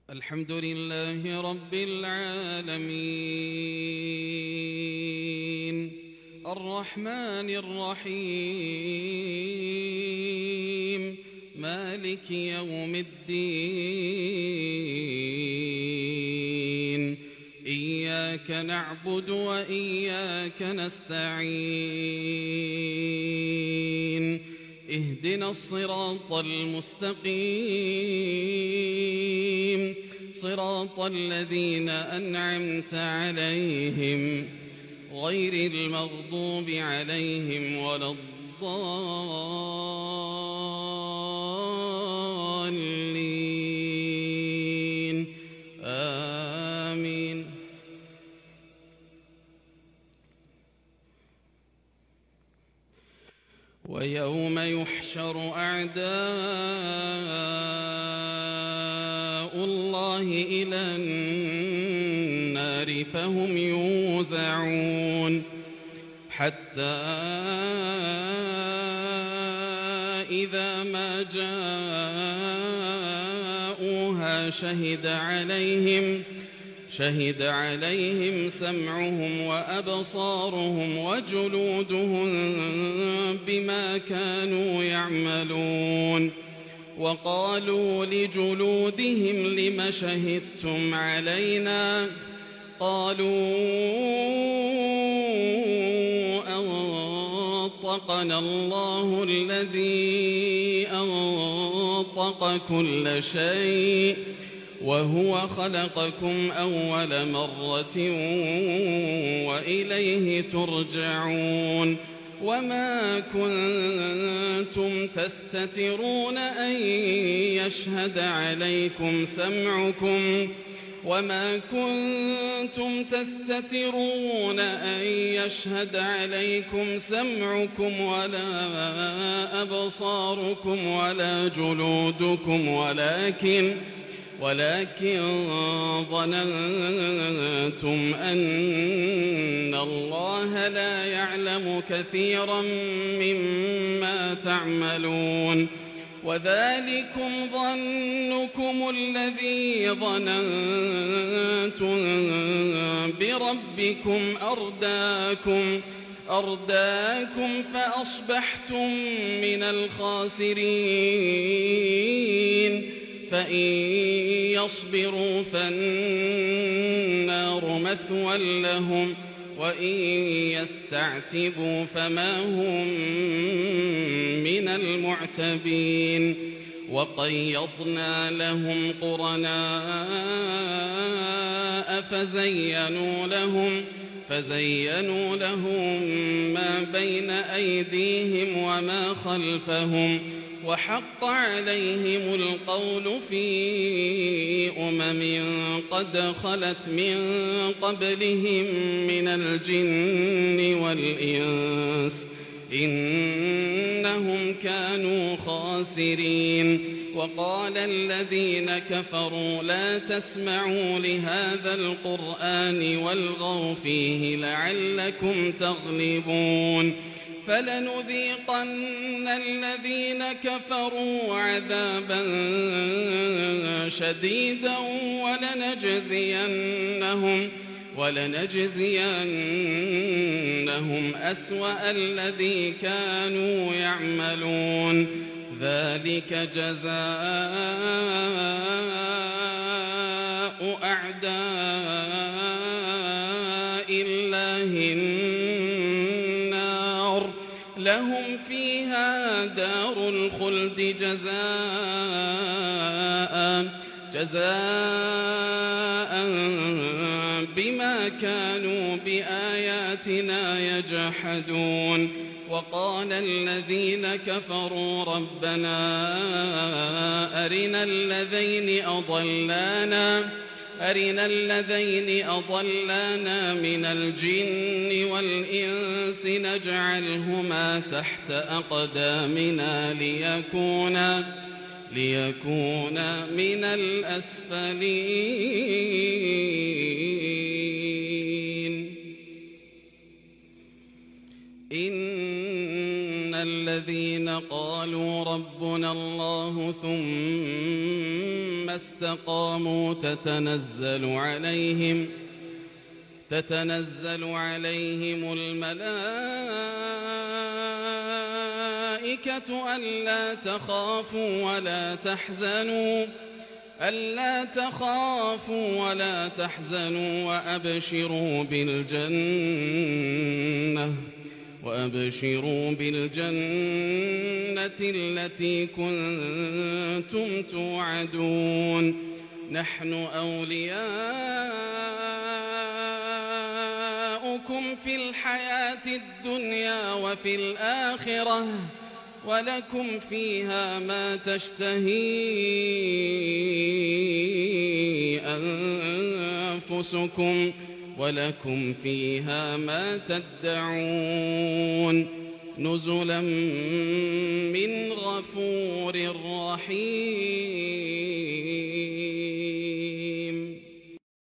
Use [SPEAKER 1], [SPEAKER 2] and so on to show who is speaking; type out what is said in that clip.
[SPEAKER 1] الحمد لله رب العالمين الرحمن الرحيم مالك يوم الدين إياك نعبد وإياك نستعين اهدنا الصراط المستقيم صراط الذين أنعمت عليهم غير المغضوب عليهم ولا الضالين آمين. ويوم يحشر أعداء الله إلى النار فهم يوزعون حتى إذا ما جاءوها شهد عليهم سمعهم وأبصارهم وجلودهم بما كانوا يعملون وقالوا لجلودهم لم شهدتم علينا قالوا أنطقنا الله الذي أنطق كل شيء وهو خلقكم أول مرة وإليه ترجعون وما كنتم تستترون أن يشهد عليكم سمعكم ولا أبصاركم ولا جلودكم ولكن ظننتم أن الله لا يعلم كثيرا مما تعملون وذلكم ظنكم الذي ظننتم بربكم أرداكم فأصبحتم من الخاسرين فإن يصبروا فالنار مثوى لهم وإن يستعتبوا فما هم من المعتبين وقيضنا لهم قرناء فزينوا لهم ما بين أيديهم وما خلفهم وحق عليهم القول في قد خلت من قبلهم من الجن والإنس إنهم كانوا خاسرين وقال الذين كفروا لا تسمعوا لهذا القرآن والغوا فيه لعلكم تغلبون فلنذيقن الذين كفروا عذابا شديدا ولنجزينهم أسوأ الذي كانوا يعملون ذلك جزاء أعداء الله النار لهم فيها دار الخلد جزاء بما كانوا بآياتنا يجحدون وقال الذين كفروا ربنا أرنا الذين أضلانا من الجن والإنس نجعلهما تحت أقدامنا ليكونا من الأسفلين الذين قالوا ربنا الله ثم استقاموا تتنزل عليهم الملائكة ألا تخافوا ولا تحزنوا وأبشروا بالجنة التي كنتم توعدون نحن أولياؤكم في الحياة الدنيا وفي الآخرة ولكم فيها ما تشتهي أنفسكم ولكم فيها ما تدعون نزلا من غفور رحيم.